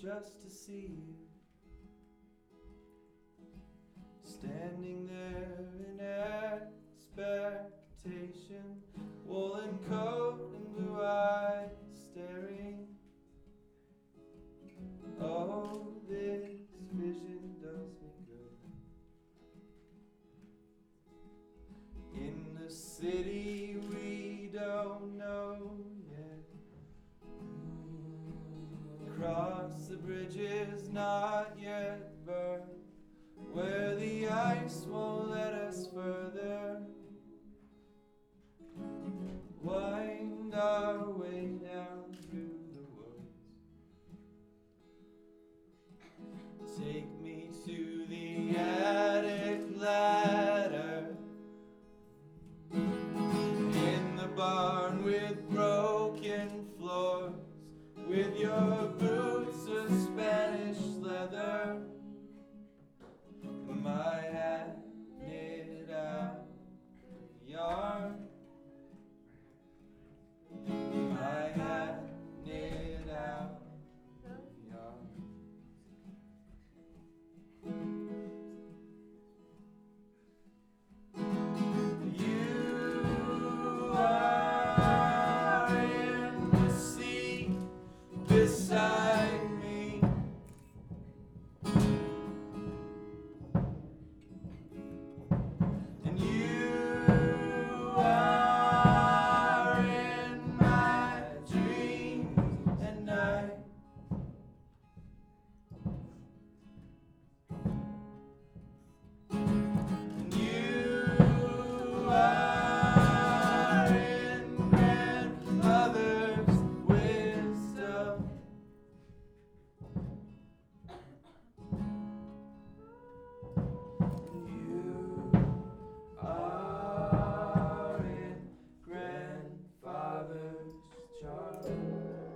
just to see you standing there in expectation, woolen coat and blue eyes staring. Oh, this vision does me good. In the city we don't know yet, across the bridges not yet burned, where the ice won't let us further wind our way down through the woods. Take me to the attic ladder in the barn with broken floors, with your boots of Spanish leather, my hat knit out of yarn, my hat knit out of yarn. You are in the seat beside me, and you are in my dreams at night. And you are in grandmother's wisdom. You are in grandfather's charm.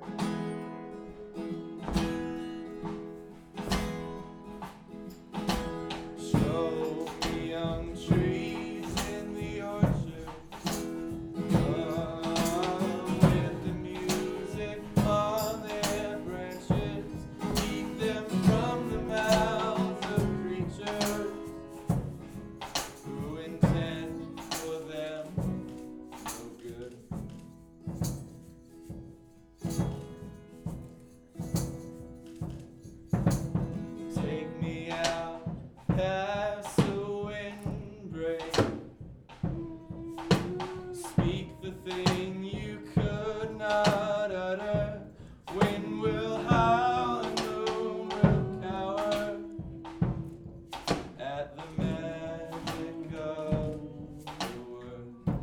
Show me young trees in the orchard, with the music on their branches. Keep them from the mouths of creatures who intend for them no good. Take me out past the windbreak. Speak the thing you could not utter. Wind will howl and moon will cower at the magic of the word.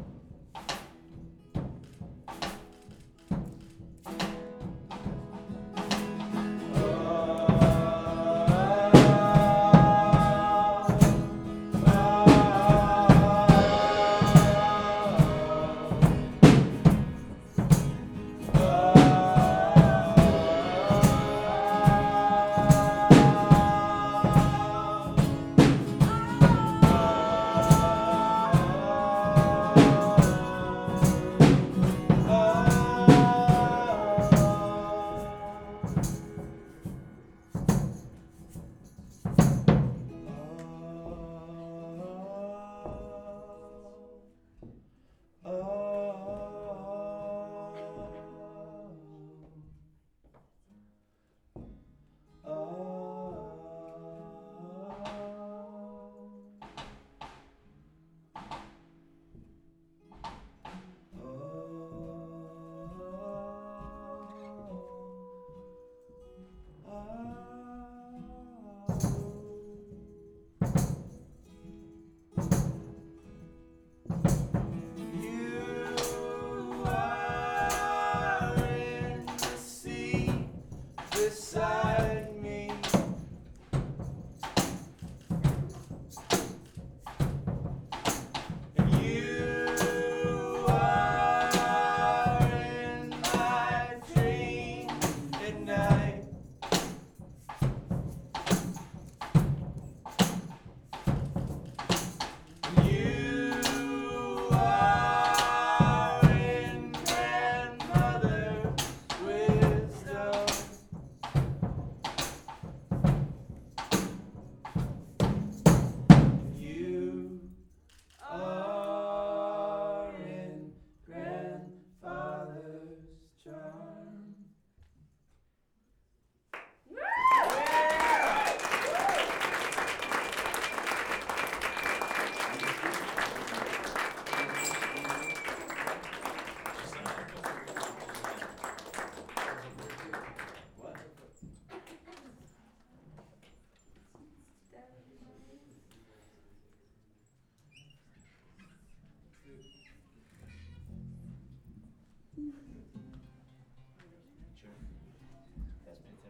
Oh